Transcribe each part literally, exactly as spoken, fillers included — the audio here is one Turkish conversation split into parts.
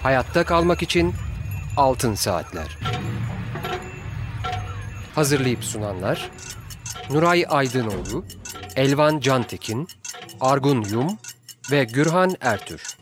Hayatta kalmak için Altın Saatler. Hazırlayıp sunanlar Nuray Aydınoğlu, Elvan Cantekin, Argun Yum ve Gürhan Ertür.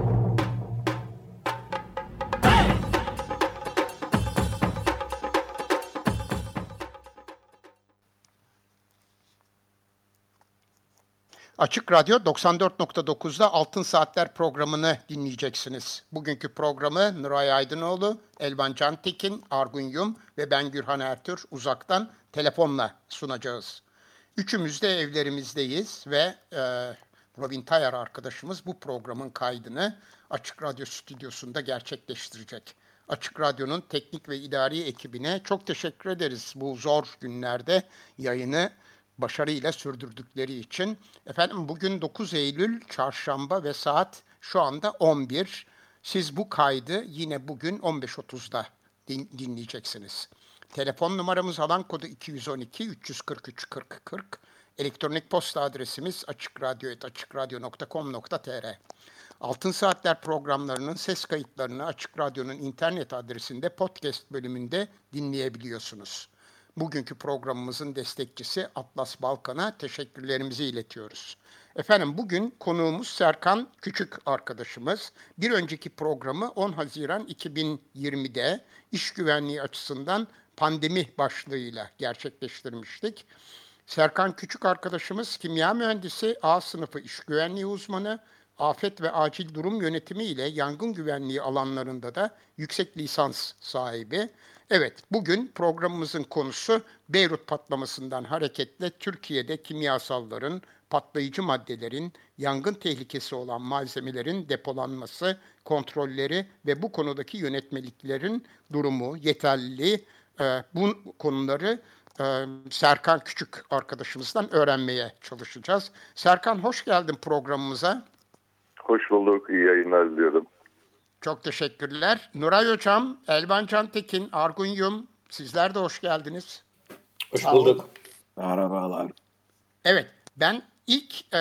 Açık Radyo doksan dört nokta dokuzda Altın Saatler programını dinleyeceksiniz. Bugünkü programı Nuray Aydınoğlu, Elvan Cantekin, Argun Yum ve ben Gürhan Ertür uzaktan telefonla sunacağız. Üçümüz de evlerimizdeyiz ve e, Robin Tayar arkadaşımız bu programın kaydını Açık Radyo stüdyosunda gerçekleştirecek. Açık Radyo'nun teknik ve idari ekibine çok teşekkür ederiz bu zor günlerde yayını başarıyla sürdürdükleri için. Efendim bugün dokuz Eylül Çarşamba ve saat şu anda on bir. Siz bu kaydı yine bugün on beş otuzda din- dinleyeceksiniz. Telefon numaramız alan kodu iki yüz on iki üç yüz kırk üç kırk kırk. Elektronik posta adresimiz açıkradyo et açıkradyo nokta com nokta tr. Altın Saatler programlarının ses kayıtlarını Açık Radyo'nun internet adresinde podcast bölümünde dinleyebiliyorsunuz. Bugünkü programımızın destekçisi Atlas Balkan'a teşekkürlerimizi iletiyoruz. Efendim bugün konuğumuz Serkan Küçük arkadaşımız. Bir önceki programı on Haziran iki bin yirmide iş güvenliği açısından pandemi başlığıyla gerçekleştirmiştik. Serkan Küçük arkadaşımız kimya mühendisi, A sınıfı iş güvenliği uzmanı, afet ve acil durum yönetimi ile yangın güvenliği alanlarında da yüksek lisans sahibi. Evet, bugün programımızın konusu Beyrut patlamasından hareketle Türkiye'de kimyasalların, patlayıcı maddelerin, yangın tehlikesi olan malzemelerin depolanması, kontrolleri ve bu konudaki yönetmeliklerin durumu, yeterliliği, e, bu konuları e, Serkan Küçük arkadaşımızdan öğrenmeye çalışacağız. Serkan hoş geldin programımıza. Hoş bulduk, iyi yayınlar diliyorum. Çok teşekkürler. Nuray Hocam, Elvan Cantekin, Argun Yum, sizler de hoş geldiniz. Hoş bulduk. Merhabalar. Evet, ben ilk e,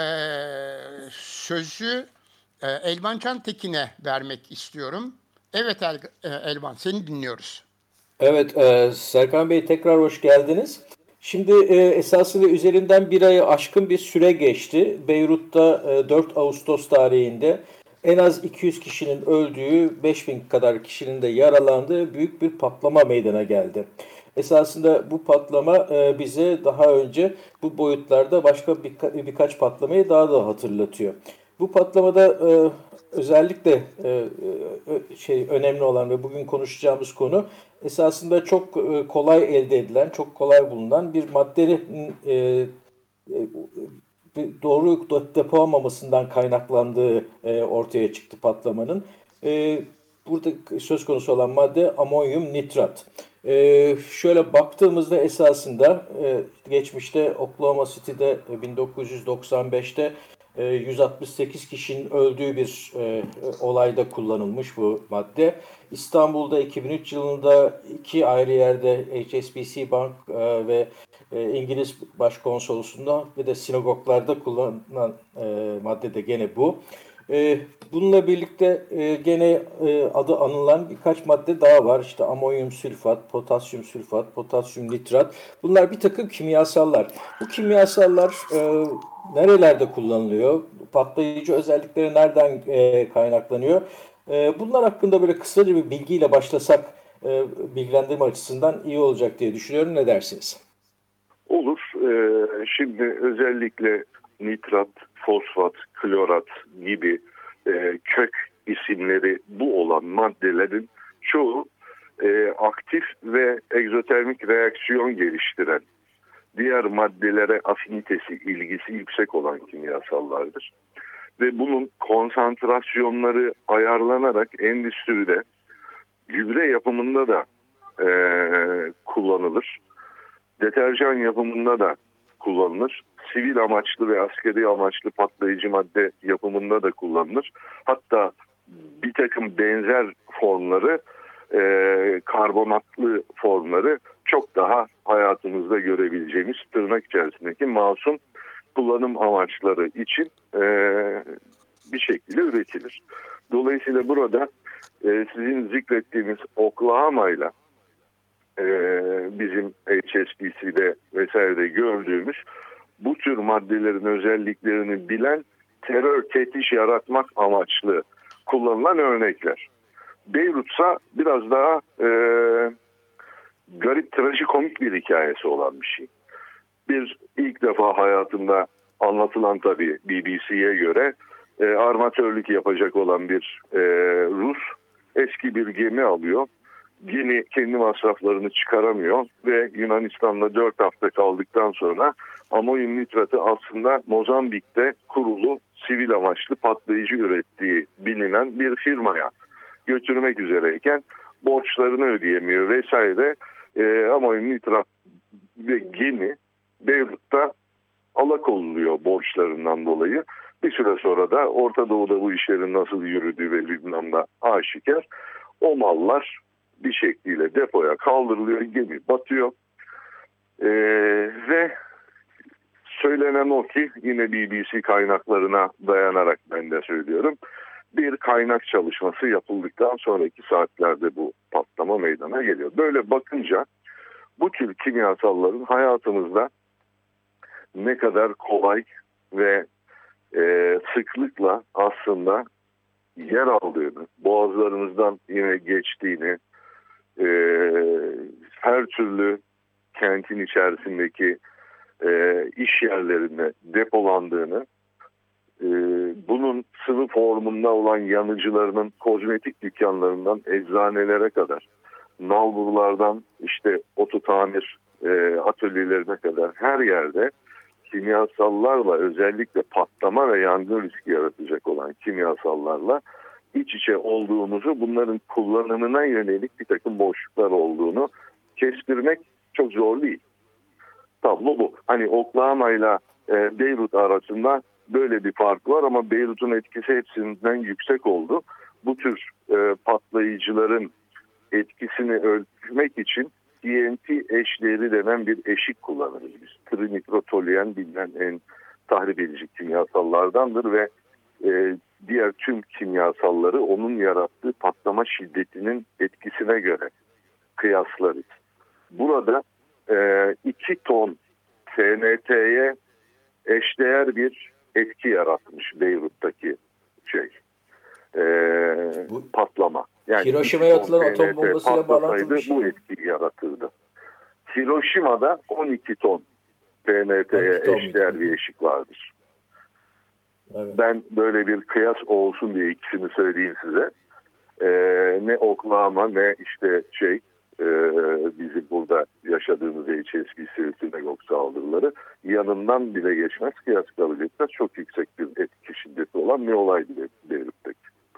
sözü e, Elvan Cantekin'e vermek istiyorum. Evet El, e, Elvan, seni dinliyoruz. Evet, e, Serkan Bey tekrar hoş geldiniz. Şimdi e, esasında üzerinden bir ayı aşkın bir süre geçti. Beyrut'ta e, dört Ağustos tarihinde en az iki yüz kişinin öldüğü, beş bin kadar kişinin de yaralandığı büyük bir patlama meydana geldi. Esasında bu patlama e, bize daha önce bu boyutlarda başka birka- birkaç patlamayı daha da hatırlatıyor. Bu patlamada e, özellikle e, e, şey önemli olan ve bugün konuşacağımız konu esasında çok e, kolay elde edilen, çok kolay bulunan bir maddenin e, e, doğru depolamamasından kaynaklandığı e, ortaya çıktı patlamanın. E, burada söz konusu olan madde amonyum nitrat. E, şöyle baktığımızda esasında e, geçmişte Oklahoma City'de bin dokuz yüz doksan beşte e, yüz altmış sekiz kişinin öldüğü bir e, olayda kullanılmış bu madde. İstanbul'da iki bin üç yılında iki ayrı yerde H S B C Bank e, ve e, İngiliz Başkonsolosluğu'nda ve de sinagoglarda kullanılan e, madde de gene bu. E, bununla birlikte e, gene e, adı anılan birkaç madde daha var. İşte amonyum sülfat, potasyum sülfat, potasyum nitrat. Bunlar bir takım kimyasallar. Bu kimyasallar e, nerelerde kullanılıyor? Patlayıcı özellikleri nereden e, kaynaklanıyor? E, bunlar hakkında böyle kısaca bir bilgiyle başlasak e, bilgilendirme açısından iyi olacak diye düşünüyorum. Ne dersiniz? Olur. Ee, şimdi özellikle nitrat, fosfat, klorat gibi e, kök isimleri bu olan maddelerin çoğu e, aktif ve egzotermik reaksiyon geliştiren, diğer maddelere afinitesi, ilgisi yüksek olan kimyasallardır. Ve bunun konsantrasyonları ayarlanarak endüstride, gübre yapımında da e, kullanılır. Deterjan yapımında da kullanılır. Sivil amaçlı ve askeri amaçlı patlayıcı madde yapımında da kullanılır. Hatta bir takım benzer formları, e, karbonatlı formları çok daha hayatımızda görebileceğimiz tırnak içerisindeki masum kullanım amaçları için e, bir şekilde üretilir. Dolayısıyla burada e, sizin zikrettiğiniz Oklahoma'yla e, bizim H S B C'de vesairede gördüğümüz bu tür maddelerin özelliklerini bilen terör tehdit yaratmak amaçlı kullanılan örnekler. Beyrut'sa biraz daha e, garip, trajikomik bir hikayesi olan bir şey. Bir ilk defa hayatında anlatılan tabii B B C'ye göre e, armatörlük yapacak olan bir e, Rus eski bir gemi alıyor. Gemi kendi masraflarını çıkaramıyor ve Yunanistan'da dört hafta kaldıktan sonra amonyum nitratı aslında Mozambik'te kurulu sivil amaçlı patlayıcı ürettiği bilinen bir firmaya götürmek üzereyken borçlarını ödeyemiyor vesaire. E, amonyum nitrat ve gemi Beyrut'ta alakonuluyor borçlarından dolayı. Bir süre sonra da Orta Doğu'da bu işlerin nasıl yürüdüğü ve Lübnan'da aşikar. O mallar bir şekliyle depoya kaldırılıyor, gemi batıyor. Ee, ve söylenen o ki yine B B C kaynaklarına dayanarak ben de söylüyorum. Bir kaynak çalışması yapıldıktan sonraki saatlerde bu patlama meydana geliyor. Böyle bakınca bu tür kimyasalların hayatımızda ne kadar kolay ve e, sıklıkla aslında yer aldığını, boğazlarımızdan yine geçtiğini, e, her türlü kentin içerisindeki e, iş yerlerinde depolandığını, e, bunun sıvı formunda olan yanıcılarının kozmetik dükkanlarından eczanelere kadar, nalburlardan işte oto tamir e, atölyelerine kadar her yerde kimyasallarla, özellikle patlama ve yangın riski yaratacak olan kimyasallarla iç içe olduğumuzu, bunların kullanımına yönelik bir takım boşluklar olduğunu kestirmek çok zor değil. Tablo bu. Hani Oklahoma ile e, Beyrut arasında böyle bir fark var ama Beyrut'un etkisi hepsinden yüksek oldu. Bu tür e, patlayıcıların etkisini ölçmek için T N T eşleri denen bir eşik kullanırız biz. Trinitrotoluyen bilinen en tahrip edici kimyasallardandır ve e, diğer tüm kimyasalları onun yarattığı patlama şiddetinin etkisine göre kıyaslarız. Burada e, iki ton T N T'ye eşdeğer bir etki yaratmış Beyrut'taki şey e, Bu, patlama. Yani Hiroşima'ya atılan atom bombasıyla bağlantılı bir şey. Bu etkiyi yaratırdı. Hiroşima'da on iki ton T N T'ye eşdeğer bir eşik vardır. Evet. Ben böyle bir kıyas olsun diye ikisini söyleyeyim size. Ee, ne Oklahoma ne işte şey e, bizim burada yaşadığımız H S B C sinagog saldırıları yanından bile geçmez, kıyas kabul etmez. Çok yüksek bir etki şiddeti olan bir olay bile Beyrut'taki.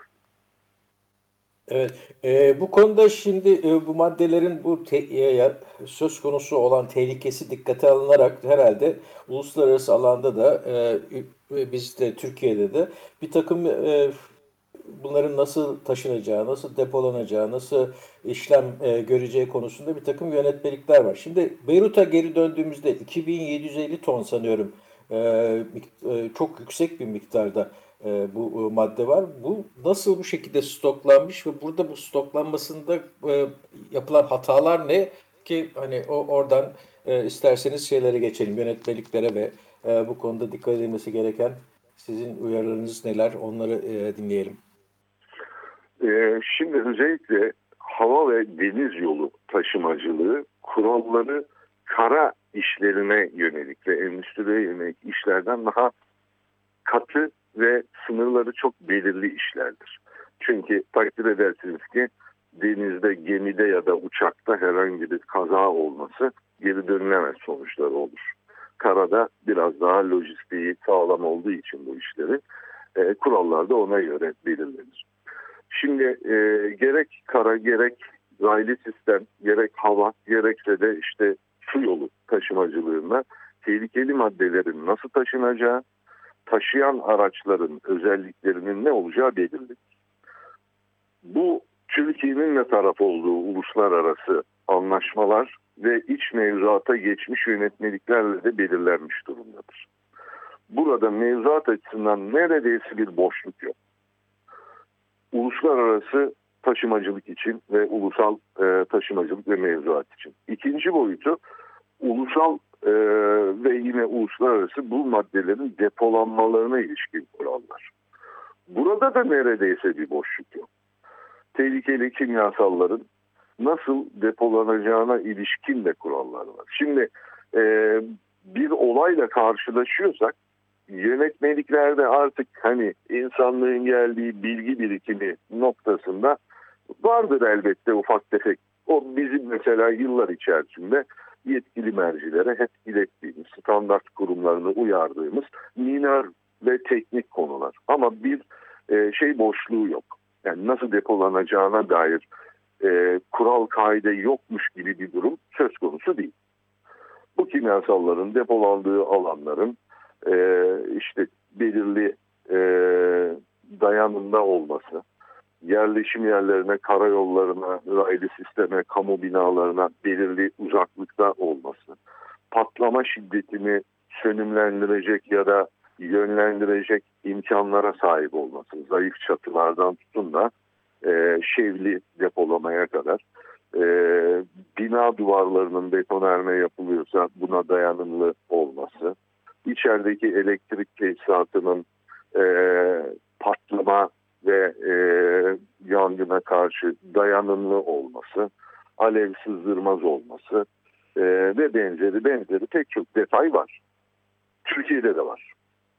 Evet, e, bu konuda şimdi e, bu maddelerin bu te, e, söz konusu olan tehlikesi dikkate alınarak herhalde uluslararası alanda da e, biz de Türkiye'de de bir takım e, bunların nasıl taşınacağı, nasıl depolanacağı, nasıl işlem e, göreceği konusunda bir takım yönetmelikler var. Şimdi Beyrut'a geri döndüğümüzde iki bin yedi yüz elli ton sanıyorum e, e, çok yüksek bir miktarda e, bu e, madde var. Bu nasıl bu şekilde stoklanmış ve burada bu stoklanmasında e, yapılan hatalar ne ki hani o oradan e, isterseniz şeylere geçelim, yönetmeliklere ve e, bu konuda dikkat edilmesi gereken sizin uyarılarınız neler, onları e, dinleyelim. Ee, şimdi özellikle hava ve deniz yolu taşımacılığı kuralları kara işlerine yönelik ve endüstriye yönelik işlerden daha katı ve sınırları çok belirli işlerdir. Çünkü takdir edersiniz ki denizde, gemide ya da uçakta herhangi bir kaza olması geri dönülemez sonuçlar olur. Karada biraz daha lojistiği sağlam olduğu için bu işleri e, kurallar da ona göre belirlenir. Şimdi e, gerek kara, gerek raylı sistem, gerek hava, gerekse de işte su yolu taşımacılığında tehlikeli maddelerin nasıl taşınacağı, taşıyan araçların özelliklerinin ne olacağı belirli. Bu Türkiye'nin ne taraf olduğu uluslararası anlaşmalar ve iç mevzuata geçmiş yönetmeliklerle de belirlenmiş durumdadır. Burada mevzuat açısından neredeyse bir boşluk yok. Uluslararası taşımacılık için ve ulusal e, taşımacılık ve mevzuat için. İkinci boyutu ulusal e, ve yine uluslararası bu maddelerin depolanmalarına ilişkin kurallar. Burada da neredeyse bir boşluk yok. Tehlikeli kimyasalların nasıl depolanacağına ilişkin de kurallar var. Şimdi e, bir olayla karşılaşıyorsak yönetmeliklerde artık hani insanlığın geldiği bilgi birikimi noktasında vardır elbette ufak tefek. O bizim mesela yıllar içerisinde yetkili mercilere hep ilettiğimiz, standart kurumlarını uyardığımız minör ve teknik konular. Ama bir e, şey boşluğu yok. Yani nasıl depolanacağına dair e, kural kaide yokmuş gibi bir durum söz konusu değil. Bu kimyasalların depolandığı alanların e, işte belirli e, dayanımda olması, yerleşim yerlerine, karayollarına, raylı sisteme, kamu binalarına belirli uzaklıkta olması, patlama şiddetini sönümlendirecek ya da yönlendirecek imkanlara sahip olması, zayıf çatılardan tutun da e, şevli depolamaya kadar, e, bina duvarlarının betonarme yapılıyorsa buna dayanımlı olması, içerideki elektrik tesisatının e, patlama ve e, yangına karşı dayanımlı olması, alev sızdırmaz olması e, ve benzeri benzeri pek çok detay var. Türkiye'de de var.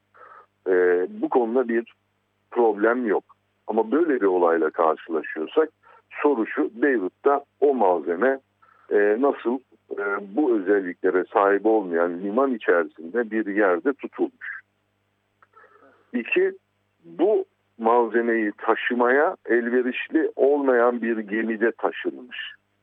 E, bu konuda bir problem yok. Ama böyle bir olayla karşılaşıyorsak soru şu: Beyrut'ta o malzeme e, nasıl e, bu özelliklere sahip olmayan liman içerisinde bir yerde tutulmuş? İki, bu malzemeyi taşımaya elverişli olmayan bir gemide taşınmış.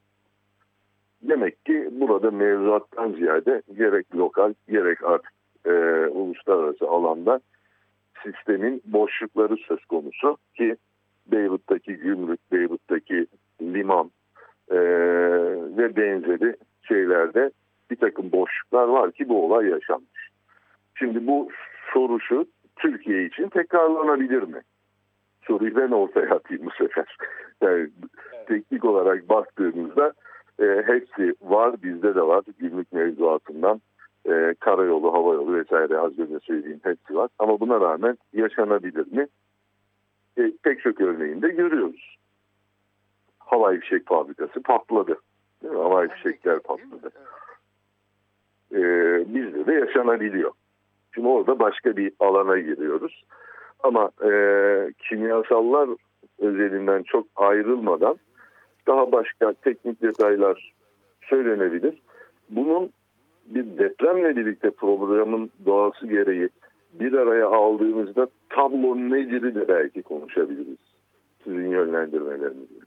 Demek ki burada mevzuattan ziyade gerek lokal gerek artık e, uluslararası alanda sistemin boşlukları söz konusu ki Beyrut'taki gümrük, Beyrut'taki liman e, ve benzeri şeylerde bir takım boşluklar var ki bu olay yaşanmış. Şimdi bu soru şu: Türkiye için tekrarlanabilir mi? Soruyu ben ortaya atayım bu sefer. Yani evet. Teknik olarak baktığımızda e, hepsi var, bizde de var. Gümrük mevzuatından e, karayolu, havayolu vesaire az önce söylediğim hepsi var. Ama buna rağmen yaşanabilir mi? E, pek çok örneğinde görüyoruz. Havai fişek fabrikası patladı. Değil mi? Havai fişekler patladı. E, bizde de yaşanabiliyor. Şimdi orada başka bir alana giriyoruz. Ama e, kimyasallar özelinden çok ayrılmadan daha başka teknik detaylar söylenebilir. Bunun bir depremle birlikte programın doğası gereği bir araya aldığımızda tablo nedir de belki konuşabiliriz. Sizin yönlendirmelerinizle.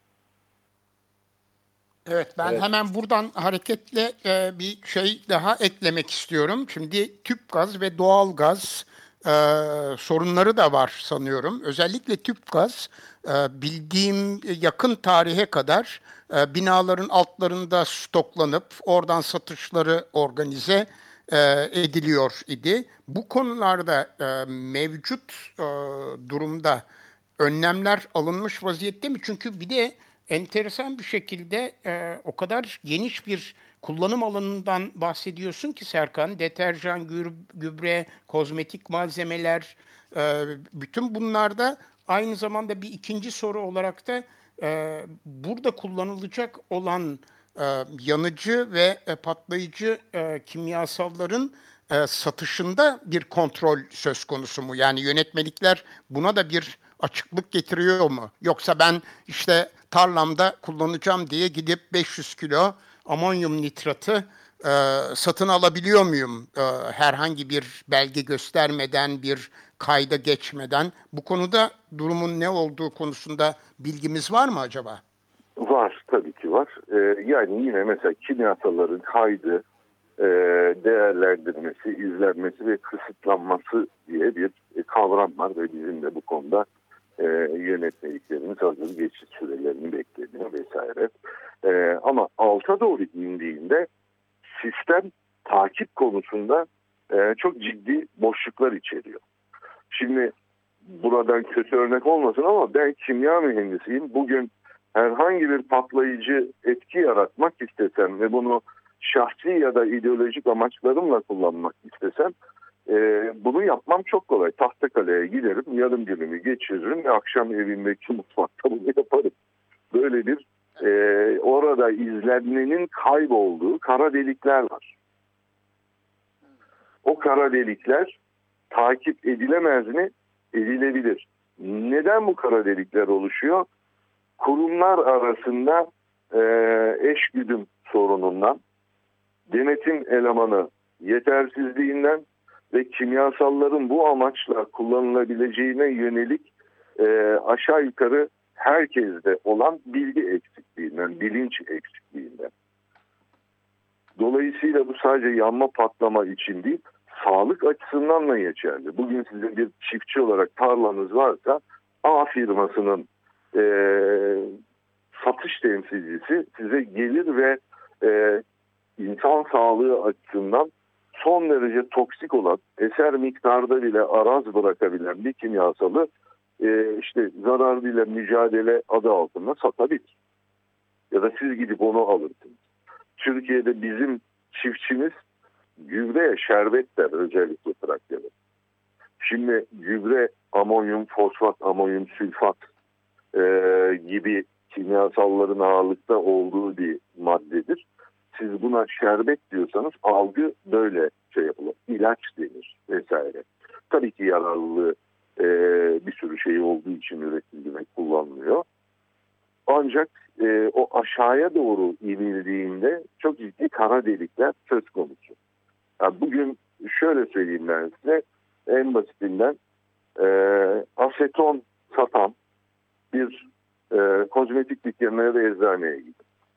Evet, ben evet. hemen buradan hareketle e, bir şey daha eklemek istiyorum. Şimdi tüp gaz ve doğal gaz e, sorunları da var sanıyorum. Özellikle tüp gaz e, bildiğim yakın tarihe kadar e, binaların altlarında stoklanıp oradan satışları organize e, ediliyor idi. Bu konularda e, mevcut e, durumda önlemler alınmış vaziyette mi? Çünkü bir de enteresan bir şekilde e, o kadar geniş bir kullanım alanından bahsediyorsun ki Serkan, deterjan, gü- gübre, kozmetik malzemeler, e, bütün bunlarda aynı zamanda bir ikinci soru olarak da e, burada kullanılacak olan e, yanıcı ve e, patlayıcı e, kimyasalların e, satışında bir kontrol söz konusu mu? Yani yönetmelikler buna da bir açıklık getiriyor mu? Yoksa ben işte tarlamda kullanacağım diye gidip beş yüz kilo amonyum nitratı e, satın alabiliyor muyum? E, herhangi bir belge göstermeden, bir kayda geçmeden. Bu konuda durumun ne olduğu konusunda bilgimiz var mı acaba? Var, tabii ki var. Ee, yani yine mesela kimyasalların kaydı, e, değerlendirmesi, izlenmesi ve kısıtlanması diye bir e, kavram var ve bizim de bu konuda e, yönetmeliklerimiz hazır, geçiş sürelerini bekleniyor vesaire. E, ama alta doğru indiğinde sistem takip konusunda e, çok ciddi boşluklar içeriyor. Şimdi buradan kötü örnek olmasın ama ben kimya mühendisiyim. Bugün herhangi bir patlayıcı etki yaratmak istesem ve bunu şahsi ya da ideolojik amaçlarımla kullanmak istesem e, bunu yapmam çok kolay. Tahtakale'ye giderim, yarım günümü geçiririm ve akşam evimdeki mutfakta bunu yaparım. Böyle bir e, orada izlenmenin kaybolduğu kara delikler var. O kara delikler takip edilemez mi? Edilebilir. Neden bu kara delikler oluşuyor? Kurumlar arasında e, eşgüdüm sorunundan, denetim elemanı yetersizliğinden ve kimyasalların bu amaçla kullanılabileceğine yönelik e, aşağı yukarı herkeste olan bilgi eksikliğinden, bilinç eksikliğinden. Dolayısıyla bu sadece yanma patlama için değil, sağlık açısından da geçerli. Bugün sizin bir çiftçi olarak tarlanız varsa A firmasının e, satış temsilcisi size gelir ve e, insan sağlığı açısından son derece toksik olan, eser miktarda bile araz bırakabilen bir kimyasalı e, işte zararıyla mücadele adı altında satabilir. Ya da siz gidip onu alırsınız. Türkiye'de bizim çiftçimiz gübreye şerbet der, özellikle Trakya'da. Şimdi gübre amonyum fosfat, amonyum sülfat e, gibi kimyasalların ağırlıkta olduğu bir maddedir. Siz buna şerbet diyorsanız algı böyle şey yapılır. İlaç denir vesaire. Tabii ki yararlı e, bir sürü şey olduğu için üretildiğine kullanılıyor. Ancak e, o aşağıya doğru inildiğinde çok ciddi kara delikler söz konusu. Yani bugün şöyle söyleyeyim ben size, en basitinden e, aseton satan bir e, kozmetik dükkanına ya da eczaneye gidin.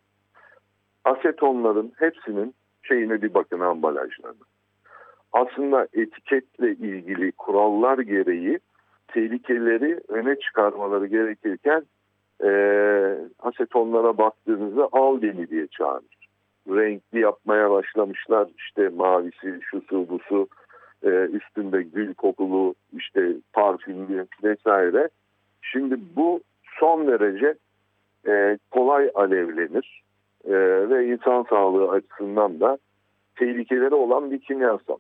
Asetonların hepsinin şeyine bir bakın, ambalajlarına. Aslında etiketle ilgili kurallar gereği tehlikeleri öne çıkarmaları gerekirken e, asetonlara baktığınızda aldeni diye çağırır. Renkli yapmaya başlamışlar, işte mavisi, şusu busu, e, üstünde gül kokulu, işte parfümlü vesaire. Şimdi bu son derece e, kolay alevlenir e, ve insan sağlığı açısından da tehlikeleri olan bir kimyasal.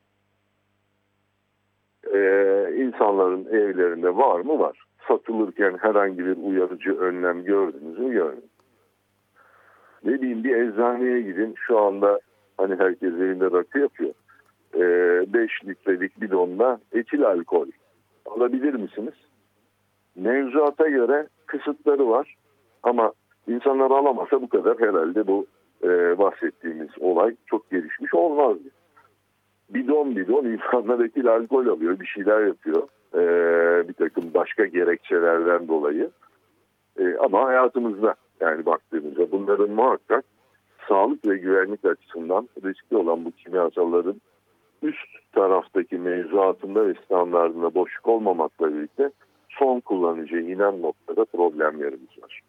E, insanların evlerinde var mı? Var. Satılırken herhangi bir uyarıcı önlem gördünüz mü? Görmedim. Ne bileyim, bir eczaneye gidin. Şu anda hani herkes evinde rakı yapıyor. beş litrelik bidonla etil alkol alabilir misiniz? Mevzuata göre kısıtları var. Ama insanlar alamasa bu kadar herhalde bu e, bahsettiğimiz olay çok gelişmiş olmazdı. Bidon bidon insanlar etil alkol alıyor. Bir şeyler yapıyor. E, bir takım başka gerekçelerden dolayı. E, ama hayatımızda yani baktığımızda bunların muhakkak sağlık ve güvenlik açısından riskli olan bu kimyasalların üst taraftaki mevzuatında ve standartında boşluk olmamakla birlikte son kullanıcıya inen noktada problemlerimiz var.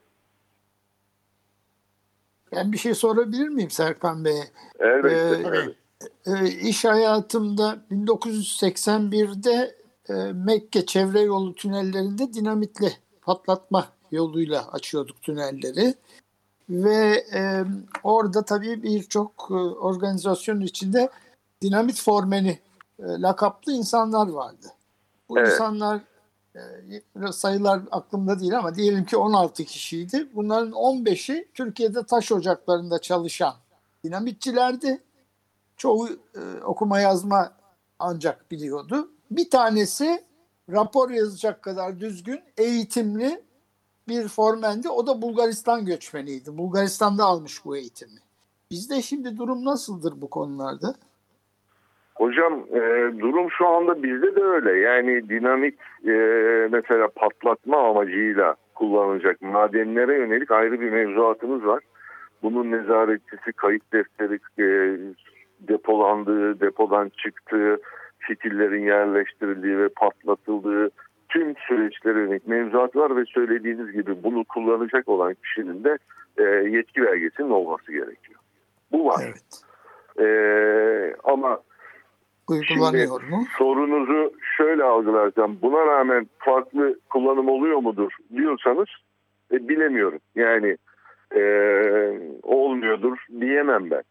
Ben bir şey sorabilir miyim Serkan Bey'e? Elbette. Ee, evet. e, iş hayatımda bin dokuz yüz seksen birde e, Mekke çevre yolu tünellerinde dinamitle patlatma yoluyla açıyorduk tünelleri. Ve e, orada tabii birçok e, organizasyonun içinde dinamit formeni e, lakaplı insanlar vardı. Bu evet. insanlar e, sayılar aklımda değil ama diyelim ki on altı kişiydi. Bunların on beşi Türkiye'de taş ocaklarında çalışan dinamitçilerdi. Çoğu e, okuma yazma ancak biliyordu. Bir tanesi rapor yazacak kadar düzgün, eğitimli bir formendi. O da Bulgaristan göçmeniydi. Bulgaristan'da almış bu eğitimi. Bizde şimdi durum nasıldır bu konularda? Hocam e, durum şu anda bizde de öyle. Yani dinamit e, mesela patlatma amacıyla kullanılacak madenlere yönelik ayrı bir mevzuatımız var. Bunun nezaretçisi, kayıt defteri, e, depolandığı, depodan çıktığı, fitillerin yerleştirildiği ve patlatıldığı tüm süreçlere yönelik mevzuat var ve söylediğiniz gibi bunu kullanacak olan kişinin de e, yetki belgesinin olması gerekiyor. Bu var. Evet. E, ama uygulanıyor şimdi mu? Sorunuzu şöyle şöyle algılarsam, buna rağmen farklı kullanım oluyor mudur diyorsanız e, bilemiyorum. Yani e, olmuyordur diyemem ben.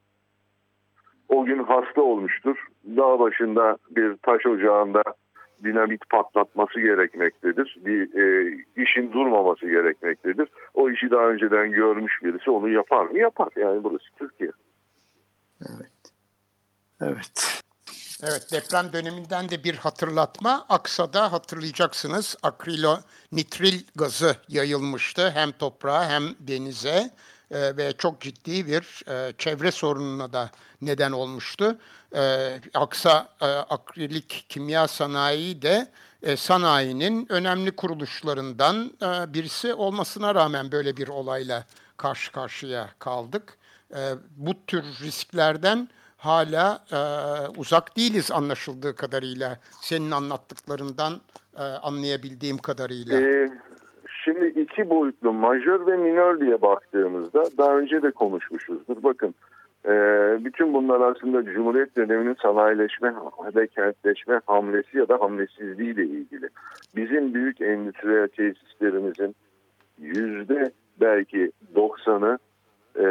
O gün hasta olmuştur. Dağ başında bir taş ocağında dinamit patlatması gerekmektedir. Bir e, işin durmaması gerekmektedir. O işi daha önceden görmüş birisi onu yapar mı? Yapar. Yani burası Türkiye. Evet. Evet. Evet, deprem döneminden de bir hatırlatma. Aksa'da hatırlayacaksınız akrilonitril gazı yayılmıştı hem toprağa hem denize e, ve çok ciddi bir e, çevre sorununa da neden olmuştu. E, Aksa e, Akrilik Kimya Sanayi de e, sanayinin önemli kuruluşlarından e, birisi olmasına rağmen böyle bir olayla karşı karşıya kaldık. E, bu tür risklerden hala e, uzak değiliz anlaşıldığı kadarıyla. Senin anlattıklarından e, anlayabildiğim kadarıyla. Ee, şimdi iki boyutlu majör ve minör diye baktığımızda daha önce de konuşmuşuzdur. Bakın e, bütün bunlar aslında Cumhuriyet döneminin sanayileşme ve kentleşme hamlesi ya da hamlesizliği ile ilgili. Bizim büyük endüstriyel tesislerimizin yüzde belki doksanı e,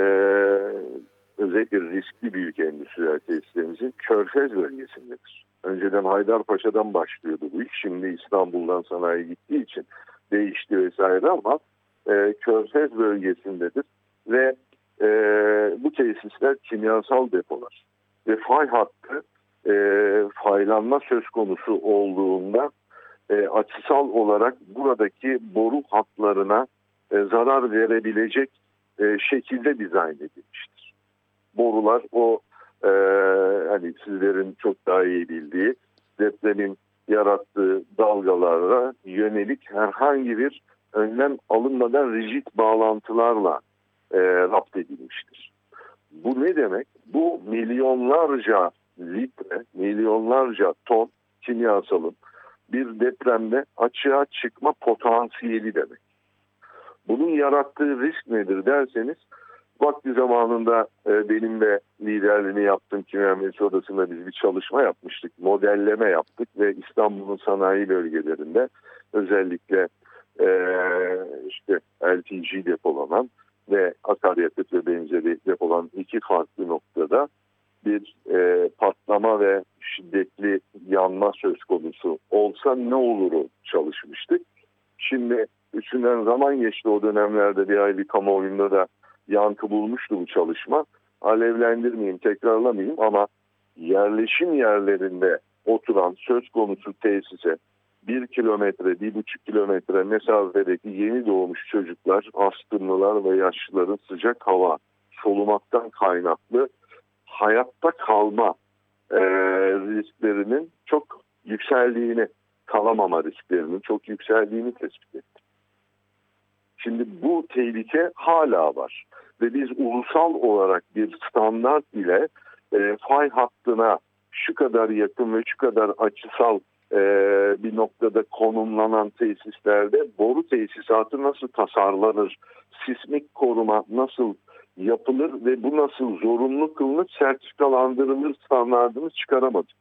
özellikle riskli büyük endüstriyel tesislerimizin Körfez bölgesindedir. Önceden Haydarpaşa'dan başlıyordu bu iş. Şimdi İstanbul'dan sanayi gittiği için değişti vesaire ama e, Körfez bölgesindedir. Ve e, bu tesisler kimyasal depolar. Ve fay hattı e, faylanma söz konusu olduğunda e, açısal olarak buradaki boru hatlarına e, zarar verebilecek e, şekilde dizayn edilmiştir. Borular o e, hani sizlerin çok daha iyi bildiği depremin yarattığı dalgalara yönelik herhangi bir önlem alınmadan rigid bağlantılarla e, rapt edilmiştir. Bu ne demek? Bu milyonlarca litre, milyonlarca ton kimyasalın bir depremde açığa çıkma potansiyeli demek. Bunun yarattığı risk nedir derseniz, vakti zamanında e, benim de liderliğini yaptığım Kimya Mühendisliği Odası'nda biz bir çalışma yapmıştık. Modelleme yaptık ve İstanbul'un sanayi bölgelerinde özellikle e, işte L P G depolanan ve akaryakıt ve benzeri depolanan iki farklı noktada bir e, patlama ve şiddetli yanma söz konusu olsa ne oluru çalışmıştık. Şimdi üstünden zaman geçti, o dönemlerde bir ay bir kamuoyunda da yankı bulmuştu bu çalışma. Alevlendirmeyeyim, tekrarlamayayım ama yerleşim yerlerinde oturan söz konusu tesise bir kilometre, bir buçuk kilometre mesafedeki yeni doğmuş çocuklar, astımlılar ve yaşlıların sıcak hava solumaktan kaynaklı hayatta kalma e, risklerinin çok yükseldiğini, kalamama risklerinin çok yükseldiğini tespit ettik. Şimdi bu tehlike hala var ve biz ulusal olarak bir standart ile e, fay hattına şu kadar yakın ve şu kadar açısal e, bir noktada konumlanan tesislerde boru tesisatı nasıl tasarlanır, sismik koruma nasıl yapılır ve bu nasıl zorunlu kılınıp sertifikalandırılır standartını çıkaramadık.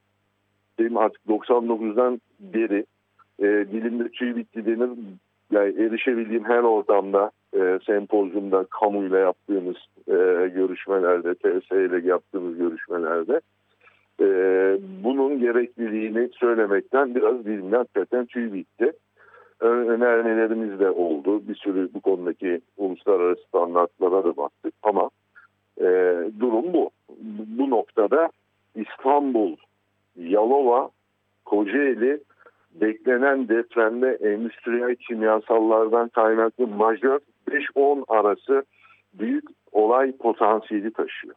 Benim artık doksan dokuzdan beri e, dilimde tüy bitti denir. Yani erişebildiğim her ortamda, e, sempozyumda, kamuyla yaptığımız e, görüşmelerde, T S ile yaptığımız görüşmelerde e, bunun gerekliliğini söylemekten biraz dilimde hakikaten tüy bitti. Önermelerimiz de oldu. Bir sürü bu konudaki uluslararası standartlara da baktık ama e, durum bu. Bu noktada İstanbul, Yalova, Kocaeli beklenen depremde endüstriyel kimyasallardan kaynaklı majör beş on arası büyük olay potansiyeli taşıyor.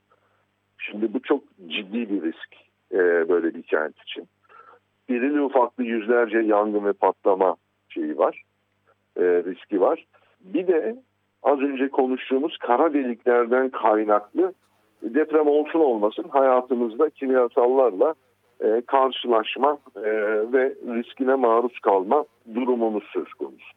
Şimdi bu çok ciddi bir risk e, böyle bir kent için. İrili ufaklı yüzlerce yangın ve patlama şeyi var, e, riski var. Bir de az önce konuştuğumuz kara deliklerden kaynaklı deprem olsun olmasın hayatımızda kimyasallarla e, karşılaşma e, ve riskine maruz kalma durumumuz söz konusu.